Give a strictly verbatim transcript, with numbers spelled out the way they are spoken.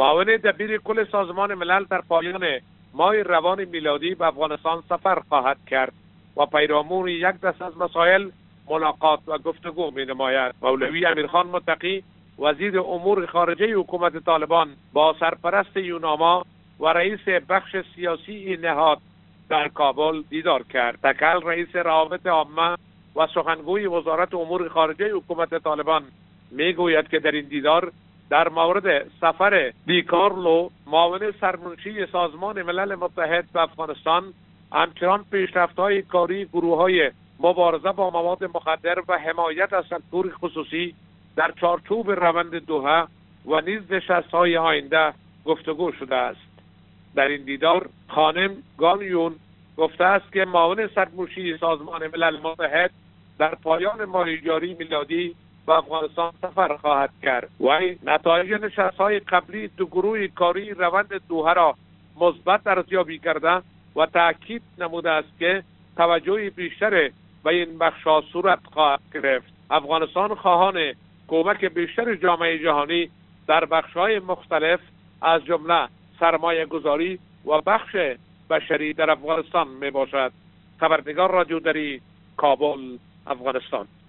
معاون دبیر کل سازمان ملل در پایان ماه روان میلادی به افغانستان سفر خواهد کرد و پیرامون یک دست از مسائل ملاقات و گفتگو می نماید. مولوی امیرخان متقی وزیر امور خارجه حکومت طالبان با سرپرست یوناما و رئیس بخش سیاسی این نهاد در کابل دیدار کرد. تکل رئیس روابط عامه و سخنگوی وزارت امور خارجه حکومت طالبان می گوید که در این دیدار در مورد سفر دیکارلو معاون سرمنشی سازمان ملل متحد به افغانستان، همچنان پیشرفت‌های کاری گروه‌های مبارزه با مواد مخدر و حمایت از سکتور خصوصی در چارچوب روند دوحه و نیز نشست‌های آینده گفتگو شده است. در این دیدار خانم گانیون گفته است که معاون سرمنشی سازمان ملل متحد در پایان ماه جاری میلادی به افغانستان سفر خواهد کرد و نتایج نشست‌های قبلی دو گروه کاری روند دوحه را مثبت ارزیابی کرده و تاکید نموده است که توجه بیشتر به این بخش‌ها صورت خواهد گرفت. افغانستان خواهان کمک بیشتر جامعه جهانی در بخش‌های مختلف از جمله سرمایه گذاری و بخش بشری در افغانستان می باشد. خبرنگار رادیو دری، کابل، افغانستان.